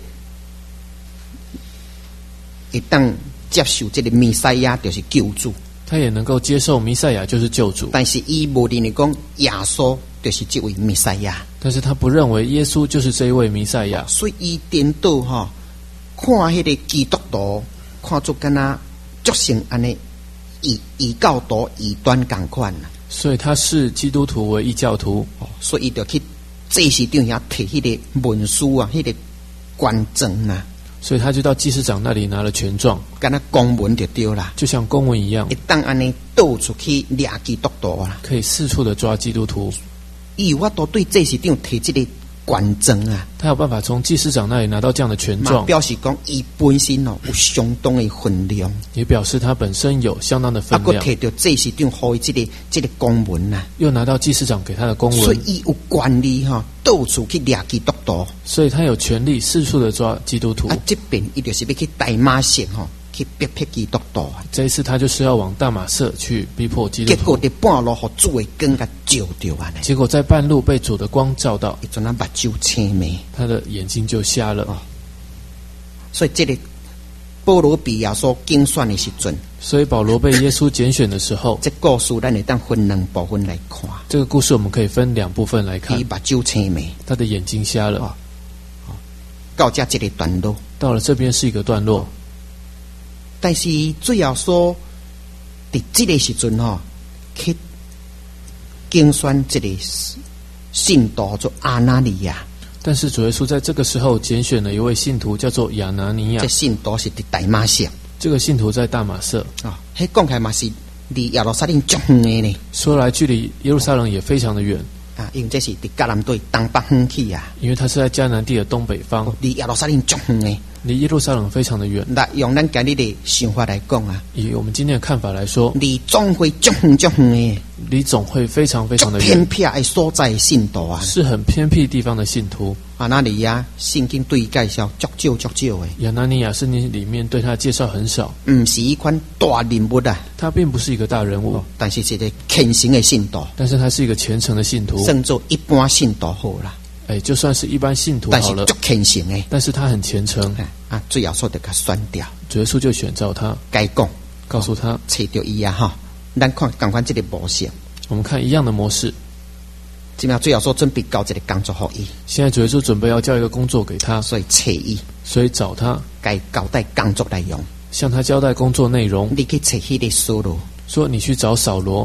会当接受这个弥赛亚就是救主， 他也能够接受弥赛亚就是救主， 但是伊无认为讲耶稣就是这位弥赛亚， 但是他不认为耶稣就是这一位弥赛亚， 所以伊颠倒看迄个基督徒看作敢若足像安尼异教徒异端同款啦， 所以他视基督徒为异教徒， 所以伊就去祭司长遐摕迄个文书啊，迄个官证啊， 所以他就到祭司长那里拿了权状， 敢若公文就对啦， 就像公文一样， 会当安尼到处去抓基督徒啦， 可以四处的抓基督徒。 伊有法度对祭司长摕这个官证啊， 他有办法从祭司长那里拿到这样的权状， 表示讲伊本身有相当的分量， 也表示他本身有相当的分量。 摕到祭司长给伊这个公文啊， 又拿到祭司长给他的公文， 所以伊有权利到处去抓基督徒， 所以他有权利四处的抓基督徒。 这边伊就是要去大马色去逼迫基督徒啊。 这一次他就是要往大马色去逼迫基督徒， 结果在半路，互主的光甲照到啊！ 结果在半路被主的光照到， 伊阵啊目睭青眉， 他的眼睛就瞎了。 所以这个保罗被耶稣拣选的时阵， 所以保罗被耶稣拣选的时候， 这故事咱会当分2部分来看。 这个故事我们可以分2部分来看。 伊目睭青眉， 他的眼睛瞎了。 到这个段落， 到了这边是一个段落。 但是主耶稣伫这个时阵去拣选这个信徒做阿那尼亚。 但是主耶稣在这个时候拣选了一位信徒，叫做亚拿尼亚。 这信徒是伫大马色， 这个信徒在大马色迄讲起来嘛是离耶路撒冷足远的呢。 说来距离耶路撒冷也非常的远因为这是伫迦南地东北方去啊， 因为它是在迦南地的东北方， 离耶路撒冷足远的。 离耶路撒冷非常的远。 那用咱今日的想法来讲啊， 以我们今天的看法来说， 离总会足远足远的， 离总会非常非常的远， 偏僻的所在的信徒啊， 是很偏僻地方的信徒。 阿那尼亚圣经对介绍足少的， 亚拿尼亚圣经里面对他介绍很少， 唔是一款大人物啊， 他并不是一个大人物， 但是是一个虔诚的信徒， 但是他是一个虔诚的信徒， 算做一般信徒好啦。 就算是一般信徒好了， 但是足虔诚的， 但是他很虔诚主耶稣就甲选掉， 主耶稣就选召他， 该讲告诉他找到伊啊咱看赶快这个模式， 我们看一样的模式。 今麦主耶稣准备交这个工作给伊， 现在主耶稣准备要交一个工作给他， 所以找伊， 所以找他， 该交代工作内容， 向他交代工作内容。 你去找迄个扫罗， 说你去找扫罗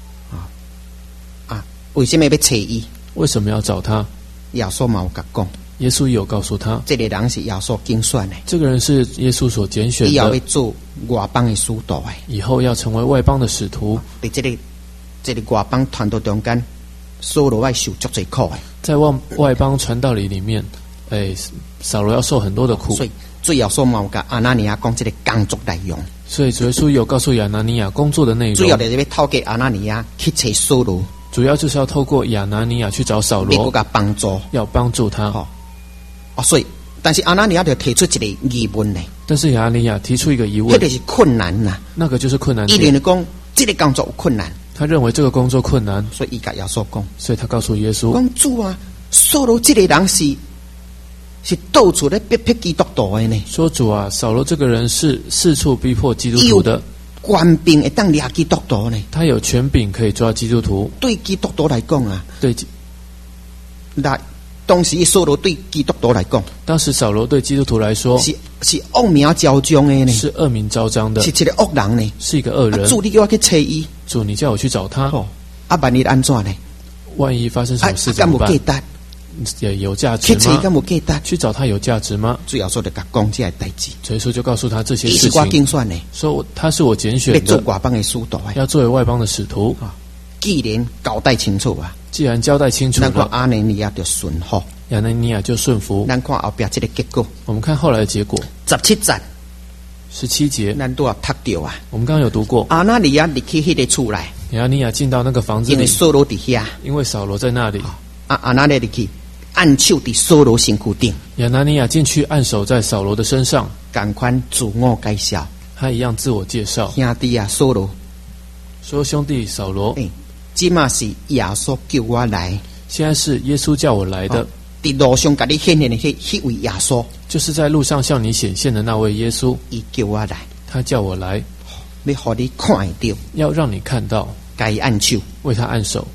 为什么要找伊？ 为什么要找他？ 耶稣嘛有甲讲， 耶稣也有告诉他， 这个人是耶稣拣选的， 这个人是耶稣所拣选以后要的， 做外邦的使徒的。 以后要成为外邦的使徒。 在这个外邦传道中间，扫罗要受足最苦的。 在外邦传道里面，扫罗要受很多的苦， 所以最后所有甲阿拿尼亚讲这个工作内容， 所以主耶稣有告诉亚拿尼亚工作的内容， 主要就是要透过阿拿尼亚去找扫罗， 主要就是要透过亚拿尼亚去找扫要罗， 甲帮助。 要帮助他。 所以，但是阿拿尼亚就提出一个疑问呢， 但是亚拿尼亚提出一个疑那问， 就是困难呐。 那个就是困难伊点。 认为讲这个工作有困难， 他认为这个工作困难， 所以伊甲耶稣讲， 所以他告诉耶稣， 讲主啊，扫罗这个人是到处咧逼迫基督徒的呢， 说主啊，扫罗这个人是四处逼迫基督徒的， 官兵会当掠基督徒呢。 他有权柄可以抓基督徒。 对基督徒来讲啊， 对， 当时扫罗对基督徒来讲， 当时扫罗对基督徒来说是恶名昭彰的呢， 是恶名昭彰的， 是一个恶人呢， 是一个恶人。 主，你叫我去找伊， 主，你叫我去找他， 万一安怎呢？ 万一发生什么事怎敢么办？ 有价值？ 也有价值去找伊吗？ 敢有价值？ 去找他有价值吗？ 主要说的甲讲这个代志， 主耶稣就告诉他这些事伊是我情， 拣选的， 说他是我拣要选的， 做外邦的使徒的。 要作为外邦的使徒。 既然交代清楚啊， 既然交代清楚咱看了， 阿尼尼亚就顺服， 亚拿尼亚就顺服。 咱看后壁这个结果。 我们看后来的结果 17节， ，17节， 咱都要读到啊。 我们刚刚有读过， 阿那尼亚入去迄个厝内， 亚拿尼亚进到那个房子里， 因为扫罗伫遐， 因为扫罗在那里， 阿那尼亚入去按手伫扫罗身躯顶， 亚拿尼亚进去按手在扫罗的身上， 共款自我介绍， 他一样自我介绍， 兄弟啊，扫罗， 说兄弟扫罗， 即嘛是耶稣叫我来， 现在是耶稣叫我来的， 伫路上甲你显现的迄位耶稣， 就是在路上向你显现的那位耶稣， 伊叫我来， 他叫我来， 要互你看会到， 要让你看到， 该按手， 为他按手。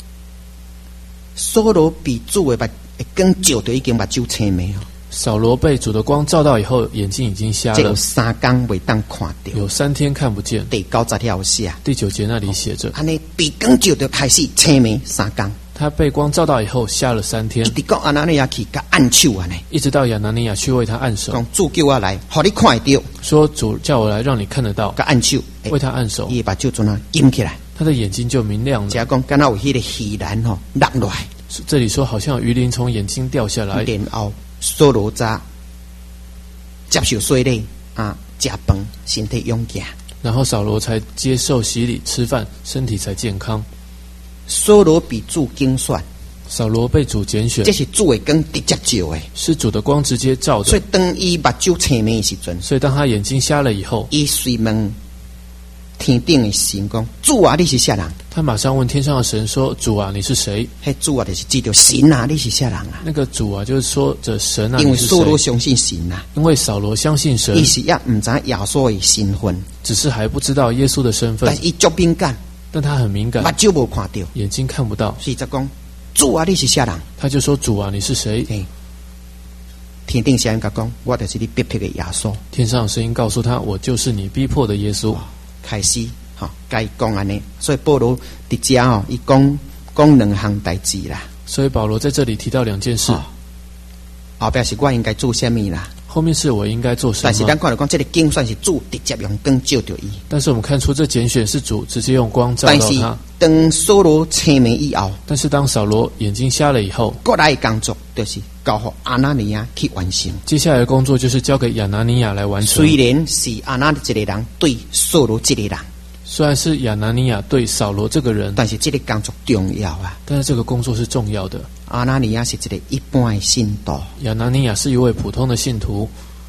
扫罗被主的光照着已经目睭青眉哦， 扫罗被主的光照到以后，眼睛已经瞎了这有，3天未当看到， 有3天看不见。 第9节有写， 第9节那里写着， 安尼被光照着开始青眉3天。 他被光照到以后瞎了3天一，直到阿拿尼亚去甲按手啊呢， 一直到亚拿尼亚去为他按手， 讲主叫我来，互你看会到， 说主叫我来让你看得到， 甲按手， 为他按手， 伊把手准啊阴起来， 他的眼睛就明亮了。 只讲敢若有迄个鱼篮吼落落来， 这里说好像有鱼鳞从眼睛掉下来， 然后扫罗早接受洗礼啊，食饭，身体勇健。 然后扫罗才接受洗礼吃饭，身体才健康。 扫罗被主拣选， 扫罗被主拣选这，是主的光直接照的， 是主的光直接照着所以，当伊目睭青眉的时阵， 所以当他眼睛瞎了以后， 伊随问天顶的神讲：主啊，你是啥人？ 他马上问天上的神说：主啊，你是谁？ 迄主啊，就是指着神啊，你是啥人啊？ 那个主啊，就是说着神啊， 因为你是谁？ 扫罗相信神啊， 因为扫罗相信神伊，是也毋知耶稣的身份， 只是还不知道耶稣的身份但，是伊足敏感， 但他很敏目感， 睭无看到， 眼睛看不到， 所以则讲：主啊，你是啥人？ 他就说：主啊，你是谁？ 天顶声音甲讲：我就是你逼迫的耶稣。 天上的声音告诉他：我就是你逼迫的耶稣。 开始该讲安尼，所以保罗伫遮伊讲2项代志啦。 所以保罗在这里提到2件事， 后壁是我应该做什么啦？ 后面是我应该做什但是咱么？ 看到讲，这个经算是主直接用光照着伊。 但是我们看出这拣选是主直接用光照但是到他。 当扫罗青眉以后， 但是当扫罗眼睛瞎了以后， 过来的工作就是交予阿拿尼亚去完成。 接下来的工作就是交给亚拿尼亚来完成。 虽然是阿拿这个人对扫罗这个人， 虽然是亚拿尼亚对扫罗这个人， 但是这个工作重要啊。 但是这个工作是重要的。 阿拿尼亚是一个一般的信徒， 亚拿尼亚是一位普通的信徒，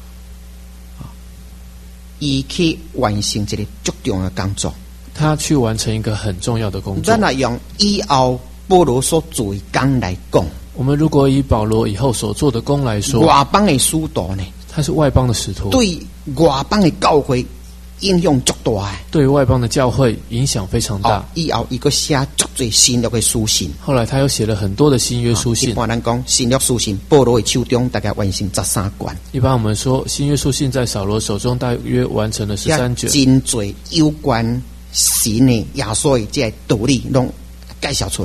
伊去完成一个足重要的工作。 他去完成一个很重要的工作咱。来用以后保罗所做的工来讲， 我们如果以保罗以后所做的工来说， 外邦的使徒呢， 他是外邦的使徒， 对外邦的教会影响足大的。 对外邦的教会影响非常大。 以后伊个写足最新约的书信。 后来他又写了很多的新约书一信。 般咱讲新约书信，保罗的手中大概完成13卷。 一般我们说新约书信在扫罗手中大约完成了13卷， 真多有关神的耶稣的这些道理，拢介绍出来。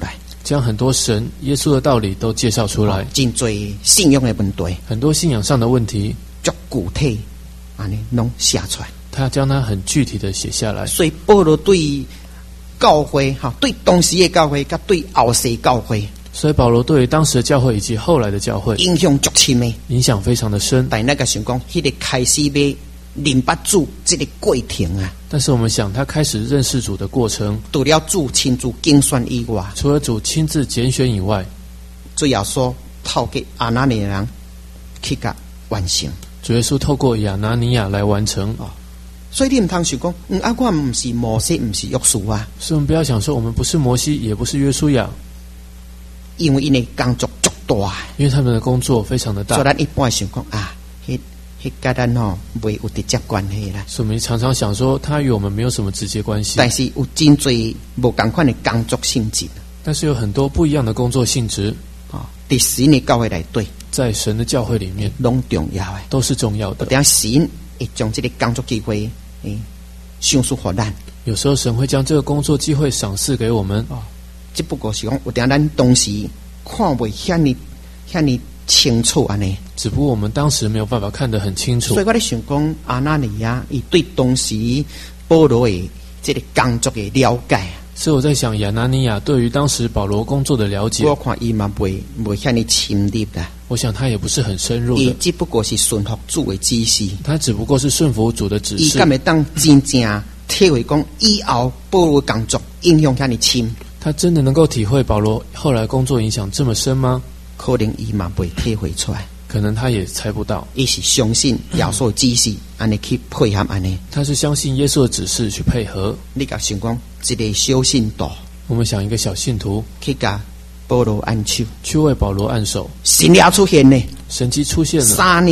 将很多神、耶稣的道理都介绍出来， 真多信仰的问题， 很多信仰上的问题， 足具体，安尼拢写出来。 他将它很具体的写下来。 所以保罗对教会对当时的教会，甲对后世教会， 所以保罗对于当时的教会以及后来的教会影响足深的， 影响非常的深。 但那个想讲，迄个开始要认捌主这个过程啊， 但是我们想，他开始认识主的过程， 除了主亲自竞选以外， 除了主亲自拣选以外， 最后说透过阿拿尼亚人去甲完成。 主耶稣透过亚拿尼亚来完成。 所以你唔通想讲，我唔是摩西，唔是约书啊。 所以我们不要想说，我们不是摩西，也不是约书亚， 因为因的工作足大， 因为他们的工作非常的大。 所以咱一般想讲啊，迄甲咱袂有直接关系啦。 所以我们常常想说，他与我们没有什么直接关系。 但是有真多无同款的工作性质。 但是有很多不一样的工作性质在神的教会内底， 在神的教会里面， 拢重要的， 都是重要的。 有当神会将这个工作机会赏赐给咱。 有时候神会将这个工作机会赏赐给我们。 只不过是讲，有当咱当时看袂遐尼清楚安尼。 只不过我们当时没有办法看得很清楚。 所以我咧想讲，阿拿尼亚伊对当时保罗的这个工作的了解。 所以我在想，亚拿尼亚对于当时保罗工作的了解， 我看伊嘛袂遐尼深入啦。 我想他也不是很深入的， 伊只不过是顺服主的指示， 他只不过是顺服主的指示。 伊敢会当真正体会讲以后保罗的工作影响遐尼深？ 他真的能够体会保罗后来工作影响这么深吗？ 可能伊嘛袂体会出来， 可能他也猜不到。 伊是相信耶稣的指示，安尼去配合安尼。 他是相信耶稣的指示去配合。 你甲想讲一个小信徒， 我们想一个小信徒去甲保罗按手， 去为保罗按手， 神也出现呢， 神迹出现了。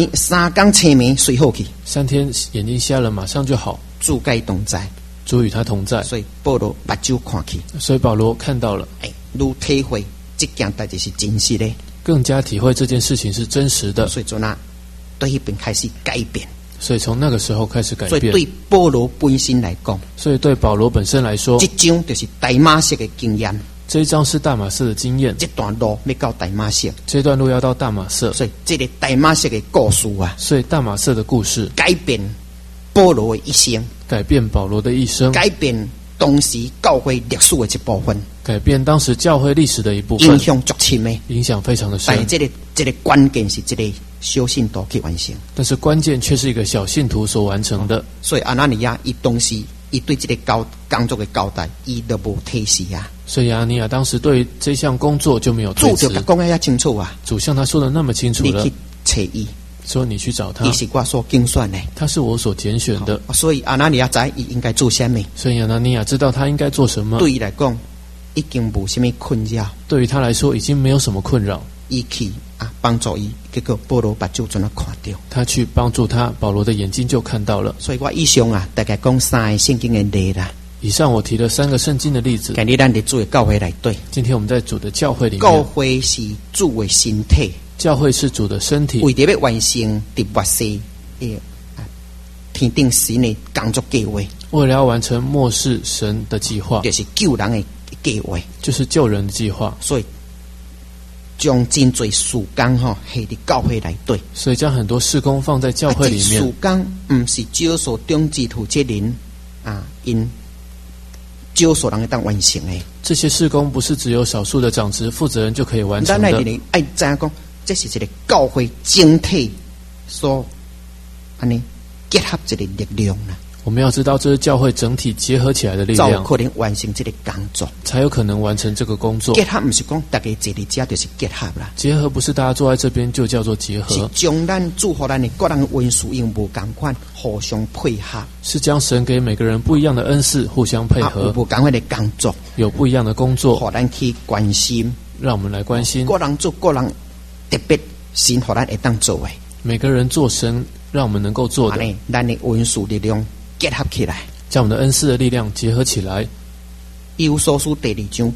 3天清明随好去 ，3天眼睛瞎了马上就好。 主该同在， 主与他同在， 所以保罗目睭看去， 所以保罗看到了， 愈体会这件代志是真实的， 更加体会这件事情是真实的。 所以从那对迄边开始改变。 所以从那个时候开始改变。 所以对保罗本身来讲， 所以对保罗本身来说， 这张就是大马色的经验。 这一章是大马色的经验， 这段路要到大马色， 这段路要到大马色， 所以这个大马色的故事啊， 所以大马色的故事改变保罗的一生， 改变保罗的一生， 改变当时教会历史的一部分， 改变当时教会历史的一部分， 影响足深的， 影响非常的深。 但这个关键是这个小信徒去完成， 但是关键却是一个小信徒所完成的。 所以阿拿尼亚伊当时伊对这个工作的交代，伊都无提示啊。 所以亚拿尼亚当时对于这项工作就没有推辞， 主就讲得遐清楚啊。 主向他说的那么清楚了， 你去找伊， 说你去找他， 伊是我所竞选的， 他是我所拣选的。 所以阿拿尼亚知伊应该做什么， 所以亚拿尼亚知道他应该做什么。 对伊来讲，已经无什么困扰。 对于他来说，已经没有什么困扰。 伊去帮助伊，结果保罗把就怎样看到？ 他去帮助他，保罗的眼睛就看到了。 所以我以上大概讲3个圣经的例啦。 以上我提了3个圣经的例子。 今日咱伫主的教会内底， 今天我们在主的教会里面， 教会是主的身体， 教会是主的身体， 为着要完成伫末世天顶神的工作计划， 为了要完成末世神的计划， 就是救人的计划， 就是救人的计划。 所以将真侪事工下伫教会内底， 所以将很多事工放在教会里面。 事工唔是少数中职负责人因少数人会当完成的。 这些事工不是只有少数的长职负责人就可以完成的。 咱爱知影讲，这是一个教会整体所安尼结合一个力量啦。 我们要知道，这是教会整体结合起来的力量， 才有可能完成这个工作， 才有可能完成这个工作。 结合不是讲大家坐伫遮就是结合啦， 结合不是大家坐在这边就叫做结合， 是将咱祝福咱的各人恩赐用无同款，互相配合， 是将神给每个人不一样的恩赐互相配合， 有无同款的工作， 有不一样的工作， 互咱去关心， 让我们来关心。 各人做各人特别神互咱会当做的， 每个人做神让我们能够做的， 咱的恩赐力量结合起来。 将我们的恩赐的力量结合起来。 以弗所书第2章讲，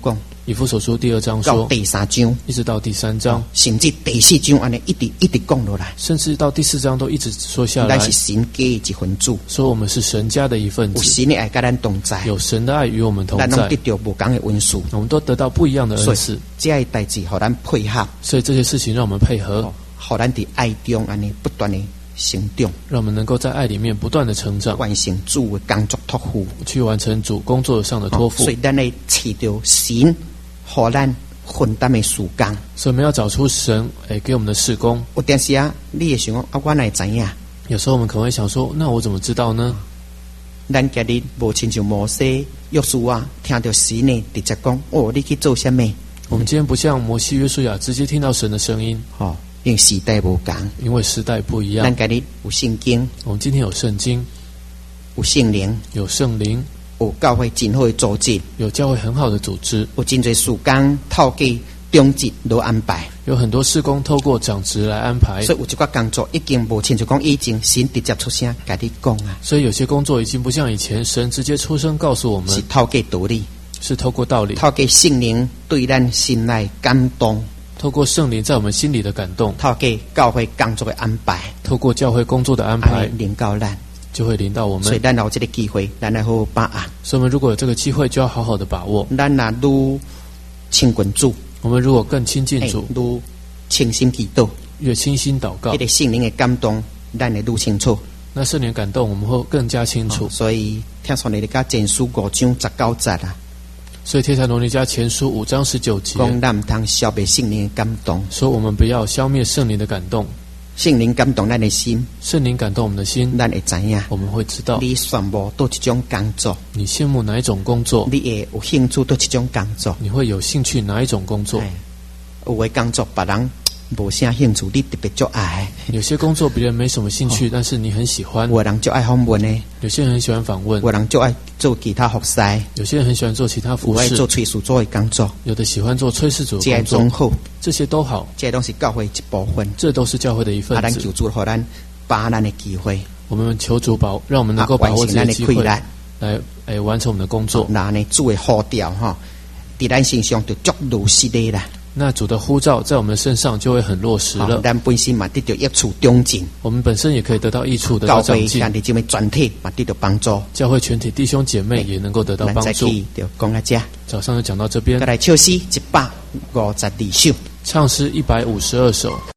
以弗所书第2章到说， 第3章， 一直到第3章， 甚至第4章安尼一直讲落来。 甚至到第4章都一直说下来咱，是神家的一份子， 说我们是神家的一份有子， 神的爱跟咱同在， 有神的爱与我们同在咱拢得，到无同的恩赐， 我们都得到不一样的所以恩赐， 这些代志互咱配合， 所以这些事情让我们配合， 互咱伫爱中安尼不断的成长， 让我们能够在爱里面不断的成长， 完成主的工作托付。 去完成主工作上的托付所。以咱来找到神，互咱分担的时间。 所以我们要找出神给我们的事工。 有阵时啊，你会想讲啊，我哪会知影？ 有时候我们可能会想说，那我怎么知道呢？ 咱今日无亲像摩西、约书亚，听到神呢直接讲，哦，你去做什么？ 我们今天不像摩西、约书亚直接听到神的声音， 因为时代无同， 因为时代不一样。 咱今日有圣经， 我们今天有圣经， 有圣灵， 有圣灵， 有教会真好的组织， 有教会很好的组织， 有真侪时间透过中职来安排。 有很多事工透过长职来安排， 所以有一寡工作已经无亲像讲以前神直接出声甲你讲啊， 所以有些工作已经不像以前神直接出声告诉我们， 是透过道理， 是透过道理， 透过圣灵对咱心内感动， 透过圣灵在我们心里的感动， 透过教会工作的安排， 透过教会工作的安排， 领到咱， 就会临到我们。 所以咱有这个机会，咱来好好把握。 所以我们如果有这个机会，就要好好的把握。 咱若愈亲近主， 我们如果更亲近主， 愈清心祈祷， 越清心祷告这，个圣灵的感动，咱会愈清楚。 那圣灵感动，我们会更加清楚。 所以听说你甲前书5章19节啊， 所以帖撒罗尼迦前书5章19节讲咱毋通消灭圣灵的感动， 说，我们不要消灭圣灵的感动， 圣灵感动咱的心， 圣灵感动我们的心， 咱会知影。 我们会知道你羡慕倒一种工作， 你羡慕哪一种工作， 你会有兴趣倒一种工作。 你会有兴趣哪一种工作。 有的工作别人无啥兴趣，你特别足爱； 有些工作别人没什么兴趣，但是你很喜欢。 有的人足爱访问的， 有些人很喜欢访问， 有的人足爱做其他服侍， 有些人很喜欢做其他服饰有爱做，炊事组的工作， 有的喜欢做炊事组这些的工作， 总好， 这些都好， 这都是教会一部分。 这都是教会的一份子。 咱求主互咱把咱的机会， 我们求主让我们能够把握这些机会， 完成咱的来完成我们的工作。 那呢主的呼召哈，伫咱身上就足落实的啦。 那主的呼召在我们身上就会很落实了。 咱本身嘛得到益处中进， 我们本身也可以得到益处，得教到长进。 会兄弟姐妹全体嘛得到帮助。 教会全体弟兄姐妹也能够得到帮助。 就讲到这， 早上就讲到这边再，来唱诗152首。 唱诗152首。